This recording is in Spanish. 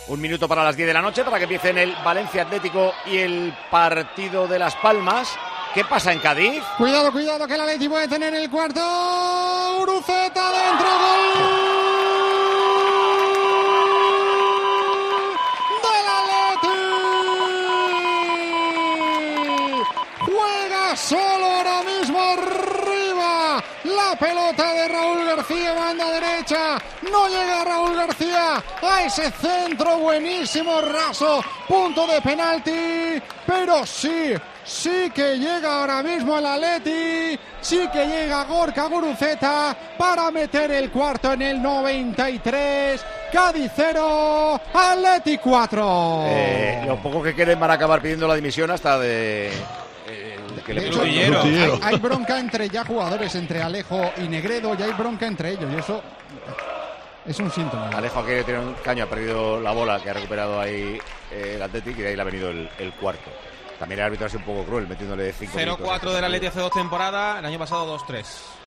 Un minuto para las 10 de la noche para que empiecen el Valencia Atlético y el partido de Las Palmas. ¿Ququé pasa en Cádiz? Cuidado, que el Atleti puede tener el cuarto. Guruceta dentro, gol del Atleti. Juega solo ahora mismo arriba. La pelota de Raúl García, banda derecha. No llega Raúl García a ese centro buenísimo, raso. Punto de penalti. Pero sí que llega ahora mismo el Atleti, sí que llega Gorka Guruceta para meter el cuarto en el 93. Cádiz 0, Atleti 4. Lo poco que quieren van a acabar pidiendo la dimisión hasta de que le hay bronca entre ya jugadores, entre Alejo y Negredo, ya hay bronca entre ellos y eso es un síntoma. Alejo aquí tiene un caño, ha perdido la bola que ha recuperado ahí el Atleti y de ahí le ha venido el cuarto. También el árbitro ha sido un poco cruel, metiéndole 5 minutos. 0-4 del Atleti hace 2 temporadas, el año pasado 2-3.